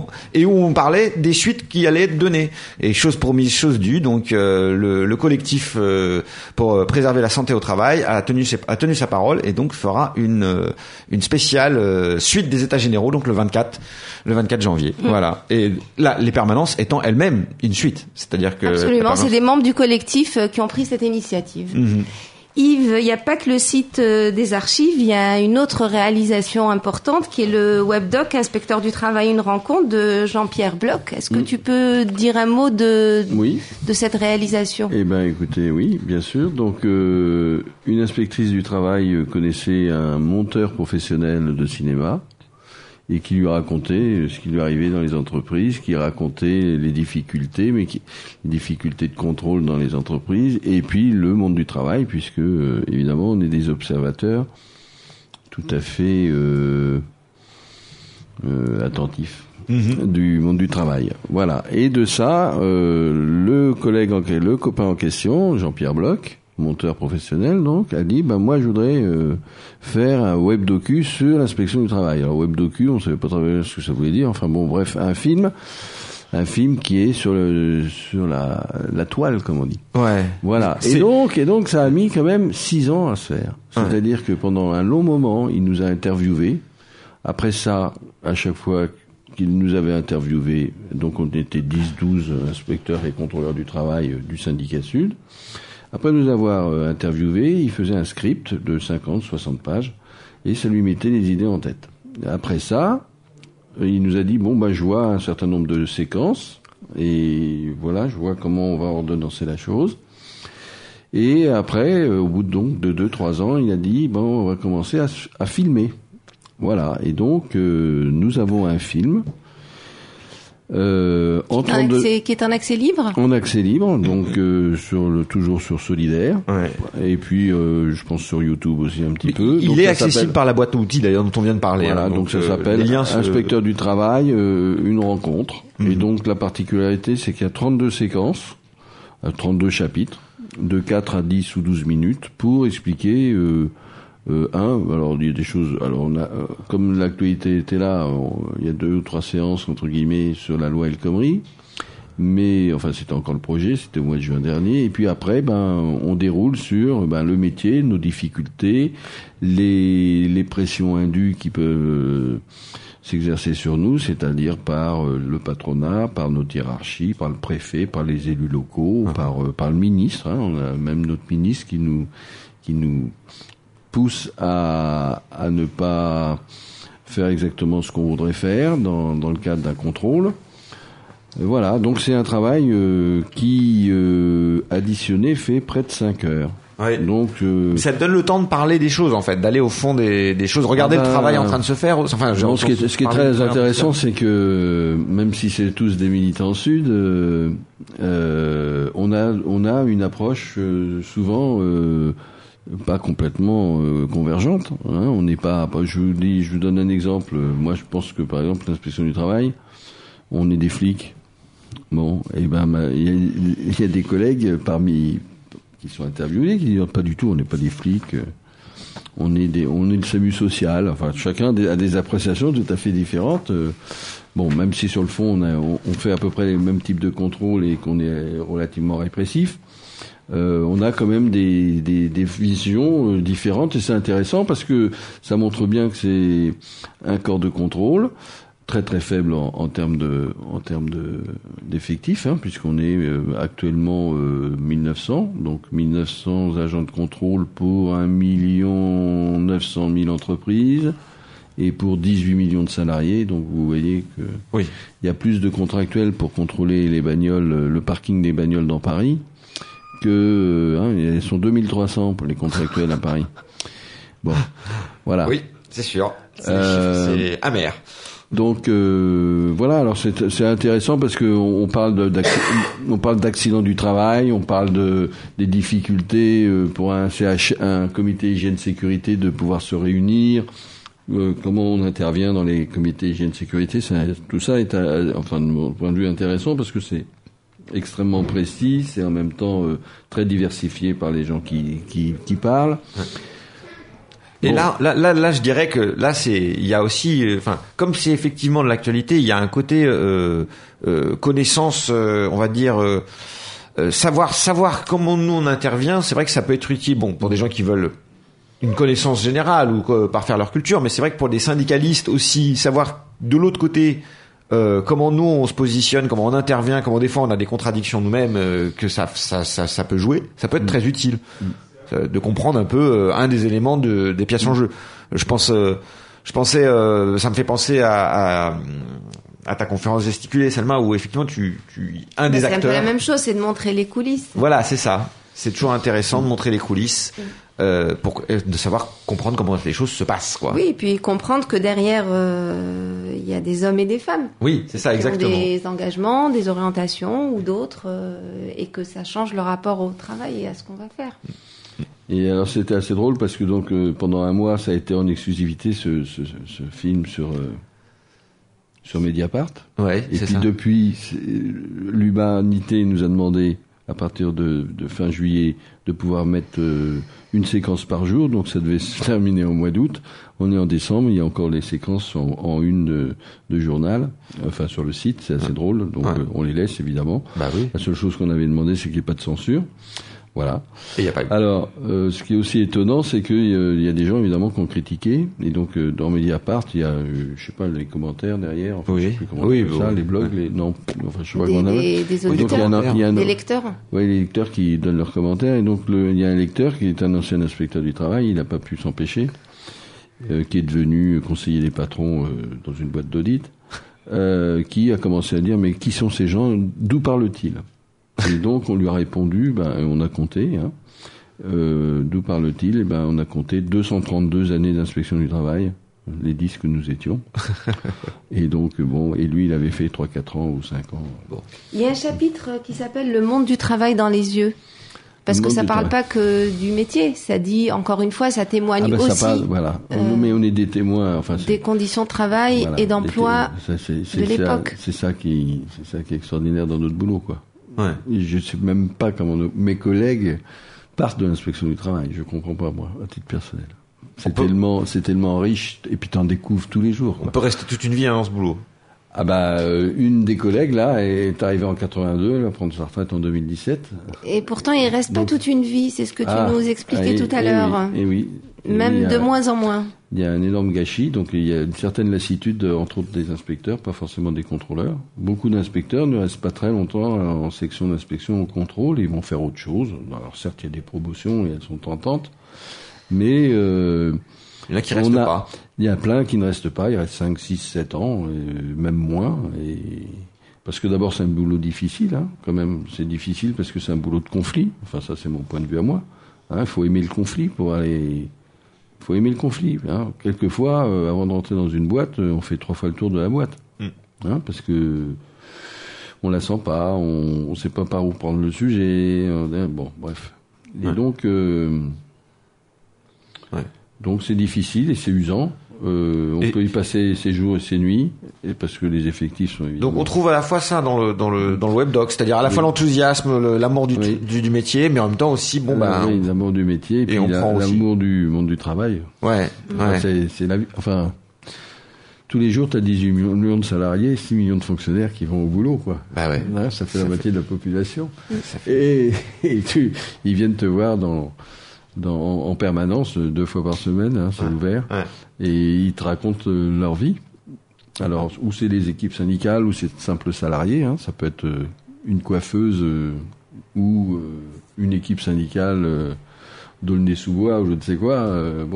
et où on parlait des suites qui allaient être données. Et chose promise, chose due. Donc le collectif pour préserver la santé au travail a tenu sa parole et donc fera une spéciale suite des États généraux, donc le 24 janvier. Voilà. Et là, les permanences étant elles-mêmes une suite, c'est-à-dire que absolument, c'est des membres du collectif qui ont pris cette initiative. Yves, il n'y a pas que le site des archives, il y a une autre réalisation importante qui est le webdoc Inspecteur du travail, une rencontre de Jean-Pierre Bloch. Est-ce que tu peux dire un mot de cette réalisation? Eh ben, écoutez, oui, bien sûr. Donc, une inspectrice du travail connaissait un monteur professionnel de cinéma et qui lui racontait ce qui lui arrivait dans les entreprises, qui racontait les difficultés, les difficultés de contrôle dans les entreprises, et puis le monde du travail, puisque évidemment on est des observateurs tout à fait attentifs du monde du travail. Voilà. Et de ça, le copain en question, Jean-Pierre Bloch, monteur professionnel, donc, a dit, moi, je voudrais faire un web docu sur l'inspection du travail. Alors, web docu, on savait pas très bien ce que ça voulait dire. Enfin bon, bref, un film qui est sur la toile, comme on dit. Ouais. Voilà. Et donc, ça a mis quand même 6 ans à se faire. C'est-à-dire que pendant un long moment, il nous a interviewés. Après ça, à chaque fois qu'il nous avait interviewés, donc on était 10-12 inspecteurs et contrôleurs du travail du syndicat Sud. Après nous avoir interviewés, il faisait un script de 50-60 pages et ça lui mettait les idées en tête. Après ça, il nous a dit, je vois un certain nombre de séquences et voilà, je vois comment on va ordonnancer la chose. Et après, au bout de 2-3 ans, il a dit, on va commencer à filmer. Voilà, et donc nous avons un film qui est en accès libre. En accès libre, donc toujours sur Solidaire. Ouais. Et puis je pense sur YouTube aussi un petit peu. Il est accessible par la boîte à outils d'ailleurs dont on vient de parler. Voilà, donc ça s'appelle Inspecteur du travail, une rencontre. Et donc la particularité, c'est qu'il y a 32 séquences, 32 chapitres, de 4 à 10 ou 12 minutes pour expliquer alors il y a des choses, alors on a comme l'actualité était là, il y a 2 ou 3 séances entre guillemets sur la loi El Khomri, mais enfin c'était encore le projet, c'était au mois de juin dernier, et puis après on déroule sur le métier, nos difficultés, les pressions indues qui peuvent s'exercer sur nous, c'est-à-dire par le patronat, par notre hiérarchie, par le préfet, par les élus locaux, par le ministre, on a même notre ministre qui nous pousse à ne pas faire exactement ce qu'on voudrait faire dans le cadre d'un contrôle. Et voilà, donc c'est un travail qui, additionné, fait près de 5 heures. Ouais. Donc, ça te donne le temps de parler des choses, en fait, d'aller au fond des choses, regarder le travail en train de se faire. Enfin, ce qui est très intéressant, c'est que même si c'est tous des militants sud, on a une approche souvent pas complètement convergente. On n'est pas. Je vous donne un exemple. Moi, je pense que par exemple l'inspection du travail, on est des flics. Bon, et il y a des collègues parmi qui sont interviewés qui disent pas du tout. On n'est pas des flics. On est le SAMU social. Enfin, chacun a des appréciations tout à fait différentes. Même si sur le fond on fait à peu près les mêmes types de contrôles et qu'on est relativement répressif. On a quand même des visions différentes et c'est intéressant parce que ça montre bien que c'est un corps de contrôle très très faible en termes d'effectifs, puisqu'on est actuellement 1900, donc 1900 agents de contrôle pour 1 900 000 entreprises et pour 18 millions de salariés. Donc vous voyez que il y a plus de contractuels pour contrôler les bagnoles, le parking des bagnoles dans Paris. Ils sont 2300 pour les contractuels à Paris. Bon, voilà. Oui, c'est sûr. C'est amer. Donc voilà. Alors c'est intéressant parce que on parle d'accidents du travail, on parle des difficultés pour un comité hygiène sécurité de pouvoir se réunir. Comment on intervient dans les comités hygiène sécurité. Tout ça est, de mon point de vue, intéressant parce que c'est extrêmement précis, c'est en même temps très diversifié par les gens qui parlent. Et là, je dirais que là, il y a aussi, enfin, comme c'est effectivement de l'actualité, il y a un côté connaissance, on va dire, savoir comment nous on intervient. C'est vrai que ça peut être utile, bon, pour des gens qui veulent une connaissance générale ou par faire leur culture, mais c'est vrai que pour des syndicalistes aussi, savoir de l'autre côté comment nous on se positionne, comment on intervient, comment des fois on a des contradictions nous-mêmes, que ça peut jouer, ça peut être très utile. De comprendre un peu un des éléments des pièces en jeu. Je pensais, ça me fait penser à ta conférence gesticulée, Salma, où effectivement un des acteurs. C'est un peu la même chose, c'est de montrer les coulisses. Voilà, c'est ça. C'est toujours intéressant de montrer les coulisses, de savoir comprendre comment les choses se passent, quoi. Oui, et puis comprendre que derrière, il y a des hommes et des femmes. Oui, c'est ça, exactement. Qui ont des engagements, des orientations ou d'autres, et que ça change le rapport au travail et à ce qu'on va faire. Et alors c'était assez drôle parce que donc pendant un mois ça a été en exclusivité ce film sur Mediapart. Ouais, et c'est puis ça. Depuis l'Humanité nous a demandé à partir de fin juillet de pouvoir mettre une séquence par jour, donc ça devait se terminer au mois d'août. On est en décembre, il y a encore les séquences en une de journal, enfin sur le site, c'est assez drôle, donc on les laisse évidemment. Bah oui. La seule chose qu'on avait demandé c'est qu'il n'y ait pas de censure. Voilà. Et y a pas eu. Alors, ce qui est aussi étonnant, c'est qu'il y a des gens évidemment qui ont critiqué, et donc dans Mediapart, il y a, je sais pas, les commentaires derrière, enfin, oui, je sais plus comment oui, on appelle ça, oui. les blogs, enfin, je sais pas comment on appelle. Des Oui, donc, auditeurs, des des lecteurs. Oui, les lecteurs qui donnent leurs commentaires, et donc il y a un lecteur qui est un ancien inspecteur du travail, il n'a pas pu s'empêcher, qui est devenu conseiller des patrons dans une boîte d'audit, qui a commencé à dire mais qui sont ces gens, d'où parlent-ils? Et donc on lui a répondu, on a compté, d'où parle-t-il? On a compté 232 années d'inspection du travail, les 10 que nous étions. Et donc et lui il avait fait 3-4 ans ou 5 ans. Bon. Il y a un chapitre qui s'appelle Le monde du travail dans les yeux. Parce que ça parle pas que du métier, ça dit, encore une fois, ça témoigne aussi ça parle, voilà. Mais on est des témoins, enfin, des conditions de travail, voilà, et d'emploi de l'époque. C'est ça qui est extraordinaire dans notre boulot, quoi. Ouais. Je sais même pas comment mes collègues partent de l'inspection du travail. Je comprends pas, moi, à titre personnel. C'est tellement riche, et puis t'en découvres tous les jours, quoi. On peut rester toute une vie dans ce boulot. Une des collègues, là, est arrivée en 82, elle va prendre sa retraite en 2017. Et pourtant, il reste pas toute une vie, c'est ce que tu nous expliquais tout à l'heure. Oui. Même de moins en moins. Il y a un énorme gâchis, donc il y a une certaine lassitude, entre autres des inspecteurs, pas forcément des contrôleurs. Beaucoup d'inspecteurs ne restent pas très longtemps en section d'inspection au contrôle, ils vont faire autre chose. Alors certes, il y a des promotions et elles sont tentantes, mais il y en a qui restent pas. Il y a plein qui ne restent pas, il reste 5, 6, 7 ans, même moins. Parce que d'abord, c'est un boulot difficile, quand même. C'est difficile parce que c'est un boulot de conflit. Enfin, ça, c'est mon point de vue à moi. Il faut aimer le conflit pour aller... Il faut aimer le conflit. Quelquefois, avant de rentrer dans une boîte, on fait 3 fois le tour de la boîte. Parce que on la sent pas, on sait pas par où prendre le sujet. Bon, bref. Et donc c'est difficile et c'est usant. On peut y passer ses jours et ses nuits, parce que les effectifs sont évidemment... Donc on trouve à la fois ça dans le webdoc, c'est-à-dire à la fois l'enthousiasme, l'amour du métier, mais en même temps aussi l'amour du métier et puis l'amour du monde du travail. Ouais. C'est la vie. Enfin, tous les jours, tu as 18 millions de salariés, 6 millions de fonctionnaires qui vont au boulot, quoi. Bah ouais. Ça fait la moitié de la population. Et ils viennent te voir en permanence 2 fois par semaine, c'est ouvert, et ils te racontent leur vie. Alors, ou c'est les équipes syndicales, ou c'est simples salariés, ça peut être une coiffeuse ou une équipe syndicale d'Aulnay-sous-Bois ou je ne sais quoi.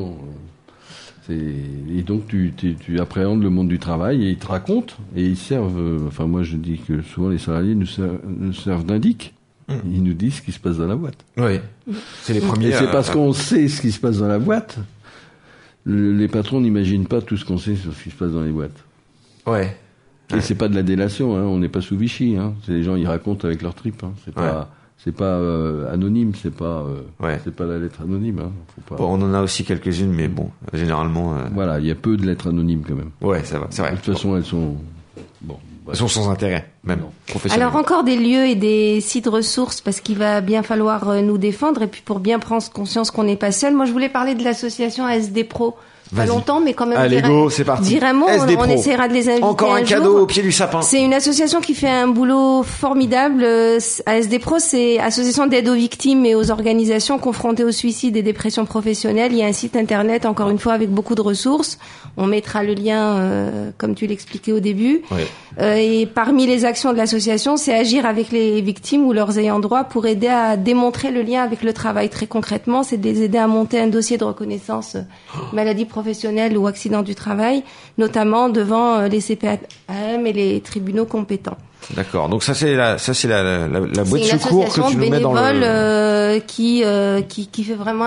Et donc tu appréhendes le monde du travail et ils te racontent et ils servent. Enfin, moi je dis que souvent les salariés nous servent d'indic. Ils nous disent ce qui se passe dans la boîte. Oui. C'est les premiers. Et c'est parce qu'on sait ce qui se passe dans la boîte. Les patrons n'imaginent pas tout ce qu'on sait sur ce qui se passe dans les boîtes. Ouais. Et c'est pas de la délation, on n'est pas sous Vichy. C'est les gens, ils racontent avec leur tripes. C'est pas anonyme, c'est pas la lettre anonyme. Faut pas... Bon, on en a aussi quelques-unes, mais bon, généralement. Voilà, il y a peu de lettres anonymes quand même. Ouais, ça va, c'est vrai. De toute façon, elles sont. Bon. sont sans intérêt, même professionnel. Alors encore des lieux et des sites ressources parce qu'il va bien falloir nous défendre et puis pour bien prendre conscience qu'on n'est pas seul. Moi, je voulais parler de l'association ASD Pro. Pas longtemps, mais quand même. Allez, go, c'est parti. Dire un mot, on essaiera de les inviter. Encore un cadeau au pied du sapin. C'est une association qui fait un boulot formidable. ASD Pro, c'est Association d'aide aux victimes et aux organisations confrontées au suicide et dépression professionnelle. Il y a un site internet, encore une fois, avec beaucoup de ressources. On mettra le lien, comme tu l'expliquais au début. Oui. Et parmi les actions de l'association, c'est agir avec les victimes ou leurs ayants droit pour aider à démontrer le lien avec le travail. Très concrètement, c'est de les aider à monter un dossier de reconnaissance maladie professionnelle ou accident du travail, notamment devant les CPAM et les tribunaux compétents. D'accord. Donc ça c'est la boîte de secours que tu nous mets dans le... C'est une association qui fait vraiment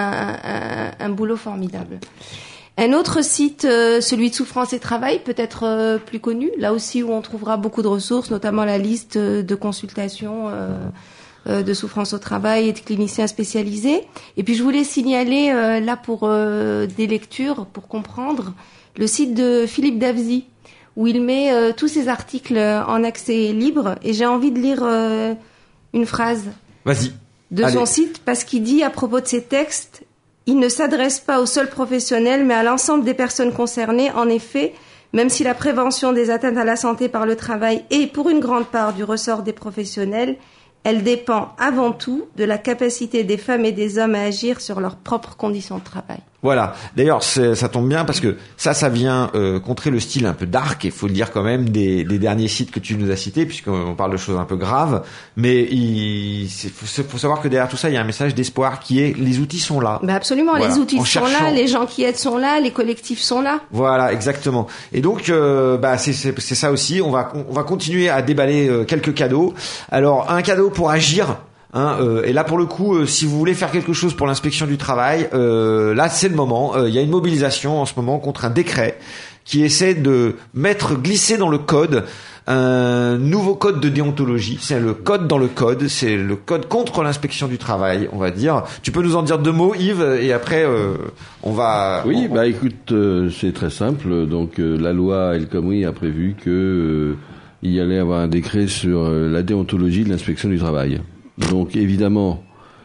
un boulot formidable. Un autre site, celui de Souffrance et Travail, peut-être plus connu, là aussi où on trouvera beaucoup de ressources, notamment la liste de consultations de souffrance au travail et de cliniciens spécialisés. Et puis je voulais signaler là pour des lectures, pour comprendre, le site de Philippe Davzy, où il met tous ses articles en accès libre. Et j'ai envie de lire une phrase de son site, parce qu'il dit à propos de ses textes: il ne s'adresse pas aux seuls professionnels, mais à l'ensemble des personnes concernées. En effet, même si la prévention des atteintes à la santé par le travail est pour une grande part du ressort des professionnels, elle dépend avant tout de la capacité des femmes et des hommes à agir sur leurs propres conditions de travail. Voilà. D'ailleurs, ça tombe bien parce que ça vient contrer le style un peu dark, il faut le dire quand même, des derniers sites que tu nous as cités, puisqu'on parle de choses un peu graves. Mais il faut savoir que derrière tout ça, il y a un message d'espoir qui est: les outils sont là. Bah absolument, voilà. Les outils sont là, les gens qui aident sont là, les collectifs sont là. Voilà, exactement. Et donc, c'est ça aussi. On va continuer à déballer quelques cadeaux. Alors, un cadeau pour agir. Et là pour le coup, si vous voulez faire quelque chose pour l'inspection du travail, là c'est le moment. Il y a une mobilisation en ce moment contre un décret qui essaie de glisser dans le code un nouveau code de déontologie. C'est le code dans le code, c'est le code contre l'inspection du travail, on va dire. Tu peux nous en dire deux mots, Yves, et après on va... Oui, écoute, c'est très simple. Donc la loi El Khomri a prévu que il y allait avoir un décret sur la déontologie de l'inspection du travail. Donc évidemment,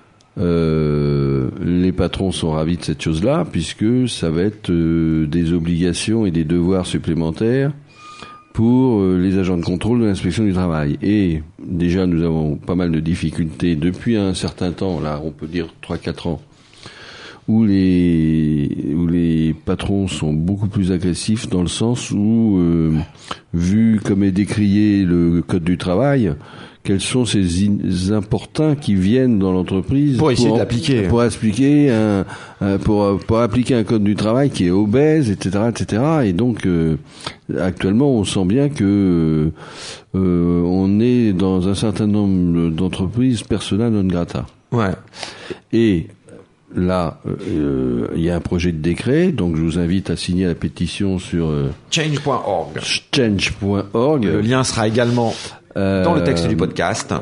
les patrons sont ravis de cette chose-là, puisque ça va être des obligations et des devoirs supplémentaires pour les agents de contrôle de l'inspection du travail. Et déjà, nous avons pas mal de difficultés depuis un certain temps, là on peut dire 3-4 ans, où les patrons sont beaucoup plus agressifs, dans le sens où, vu comme est décrié le code du travail, quels sont ces importuns qui viennent dans l'entreprise pour essayer de l'appliquer, pour appliquer un code du travail qui est obèse, etc. Et donc actuellement, on sent bien que on est dans un certain nombre d'entreprises persona non grata. Ouais. Et là, il y a un projet de décret, donc je vous invite à signer la pétition sur change.org. Change.org. Le lien sera également dans le texte du podcast.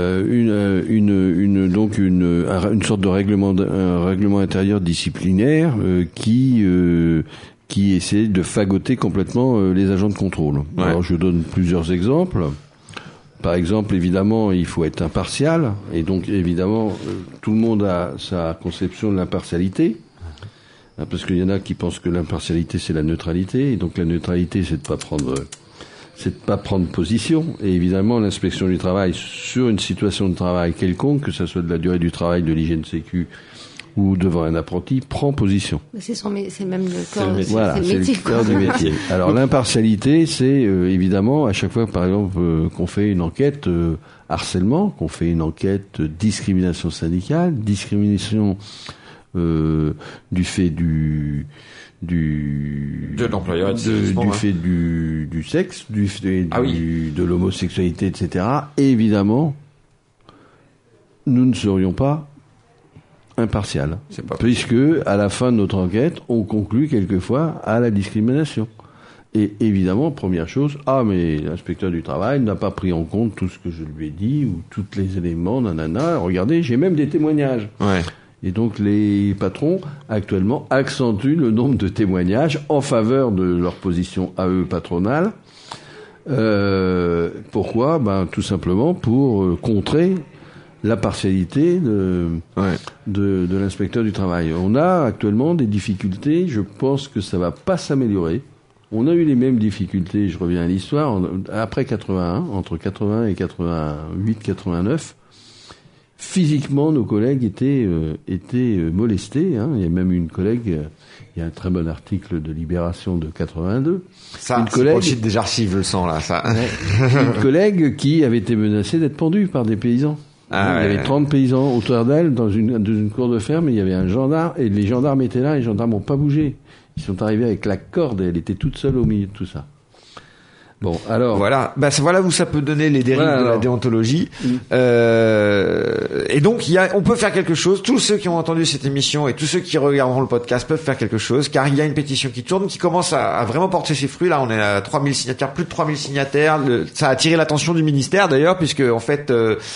Une sorte de règlement intérieur disciplinaire qui essaie de fagoter complètement les agents de contrôle. Ouais. Alors je donne plusieurs exemples. Par exemple, évidemment, il faut être impartial, et donc évidemment, tout le monde a sa conception de l'impartialité, parce qu'il y en a qui pensent que l'impartialité c'est la neutralité, et donc la neutralité c'est de pas prendre position. Et évidemment, l'inspection du travail sur une situation de travail quelconque, que ce soit de la durée du travail, de l'hygiène sécu ou devant un apprenti, prend position. C'est même le corps, voilà, c'est le cœur du métier. Alors l'impartialité, c'est évidemment à chaque fois, par exemple, qu'on fait une enquête harcèlement, qu'on fait une enquête discrimination syndicale, discrimination du fait de l'employeur, fait du sexe, du fait de l'homosexualité, etc. Et évidemment, nous ne serions pas impartial, puisque à la fin de notre enquête, on conclut quelquefois à la discrimination. Et évidemment, première chose, mais l'inspecteur du travail n'a pas pris en compte tout ce que je lui ai dit, ou tous les éléments, nanana, regardez, j'ai même des témoignages. Ouais. Et donc les patrons, actuellement, accentuent le nombre de témoignages en faveur de leur position à eux patronale, Pourquoi ? Tout simplement pour contrer la partialité de l'inspecteur du travail. On a actuellement des difficultés, je pense que ça va pas s'améliorer. On a eu les mêmes difficultés, je reviens à l'histoire, après 81, entre 81 et 88, 89. Physiquement, nos collègues étaient molestés. Il y a même une collègue, il y a un très bon article de Libération de 82. Ça, c'est pour le site des archives, je le sens là, ça. Une collègue qui avait été menacée d'être pendue par des paysans. Il y avait 30 paysans autour d'elle dans une cour de ferme, et il y avait un gendarme, et les gendarmes étaient là, et les gendarmes n'ont pas bougé. Ils sont arrivés avec la corde, et elle était toute seule au milieu de tout ça. Bon, alors. Voilà. Voilà où ça peut donner les dérives de la déontologie. Et donc, on peut faire quelque chose. Tous ceux qui ont entendu cette émission et tous ceux qui regarderont le podcast peuvent faire quelque chose, car il y a une pétition qui tourne, qui commence à vraiment porter ses fruits. Là, on est à 3000 signataires, plus de 3000 signataires. Ça a attiré l'attention du ministère, d'ailleurs, puisque, en fait,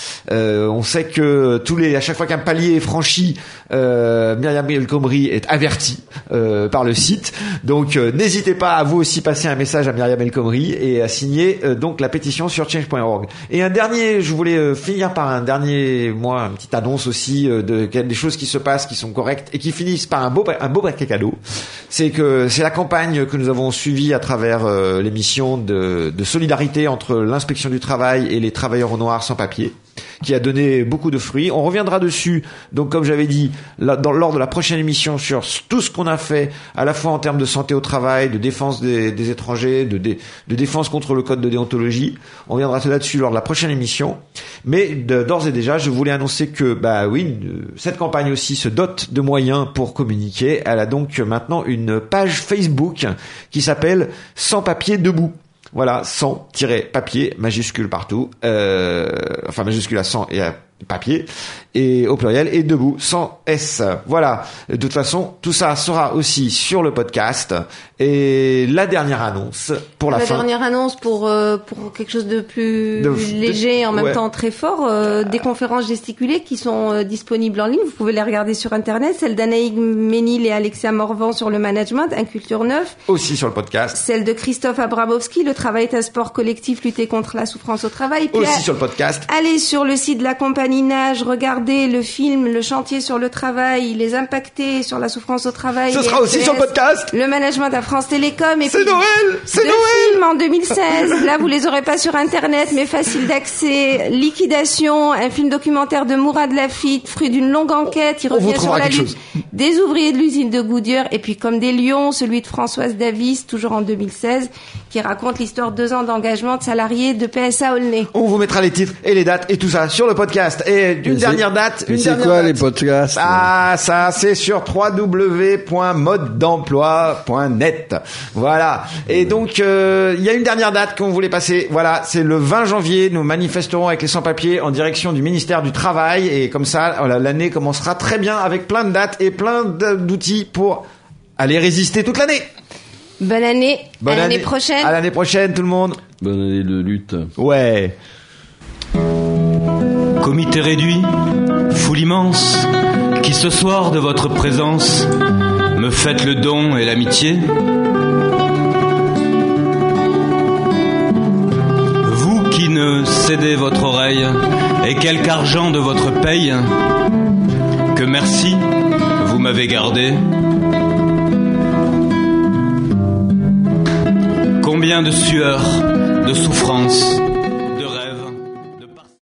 on sait que à chaque fois qu'un palier est franchi, Myriam El Khomri est avertie, par le site. Donc, n'hésitez pas à vous aussi passer un message à Myriam El Khomri et à signer donc la pétition sur change.org. Et je voulais finir par une petite annonce aussi des choses qui se passent, qui sont correctes et qui finissent par un beau paquet cadeau. C'est la campagne que nous avons suivie à travers l'émission de solidarité entre l'inspection du travail et les travailleurs noirs sans papier, qui a donné beaucoup de fruits. On reviendra dessus, donc comme j'avais dit, lors de la prochaine émission, sur tout ce qu'on a fait, à la fois en termes de santé au travail, de défense des étrangers, de défense contre le code de déontologie. On reviendra là-dessus lors de la prochaine émission. Mais d'ores et déjà, je voulais annoncer que, cette campagne aussi se dote de moyens pour communiquer. Elle a donc maintenant une page Facebook qui s'appelle Sans Papier Debout. Voilà, sans-papier, majuscule partout, majuscule à 100 et à papier, et au pluriel, et debout, sans S. Voilà. De toute façon, tout ça sera aussi sur le podcast. Et la dernière annonce pour la fin. La dernière annonce pour quelque chose de plus léger et en même temps très fort, des conférences gesticulées qui sont disponibles en ligne. Vous pouvez les regarder sur Internet. Celle d'Anaïg Ménil et Alexia Morvan sur le management, Inculture 9. Aussi sur le podcast. Celle de Christophe Abramowski, le travail est un sport collectif, lutter contre la souffrance au travail. Puis aussi sur le podcast. Allez sur le site de la compagnie Nage, regardez le film Le chantier sur le travail, les impactés sur la souffrance au travail. Ce sera aussi sur le podcast. Le management à France Télécom. Et c'est puis Noël. C'est Noël. Films en 2016. Là, vous les aurez pas sur Internet, mais facile d'accès. Liquidation, un film documentaire de Mourad Lafitte, fruit d'une longue enquête. Il revient sur la lutte des ouvriers de l'usine de Goodyear. Et puis, comme des lions, celui de Françoise Davis, toujours en 2016, qui raconte l'histoire de 2 ans d'engagement de salariés de PSA Aulnay. On vous mettra les titres et les dates et tout ça sur le podcast. Et une dernière date. C'est quoi les podcasts? Ça, c'est sur www.modedemploi.net. Voilà. Et donc, il y a une dernière date qu'on voulait passer. Voilà. C'est le 20 janvier. Nous manifesterons avec les sans-papiers en direction du ministère du Travail. Et comme ça, l'année commencera très bien avec plein de dates et plein d'outils pour aller résister toute l'année. Bonne année. À l'année prochaine. À l'année prochaine, tout le monde. Bonne année de lutte. Ouais. Comité réduit, foule immense, qui ce soir de votre présence me faites le don et l'amitié. Vous qui ne cédez votre oreille et quelque argent de votre paye, que merci, vous m'avez gardé. Combien de sueurs, de souffrances,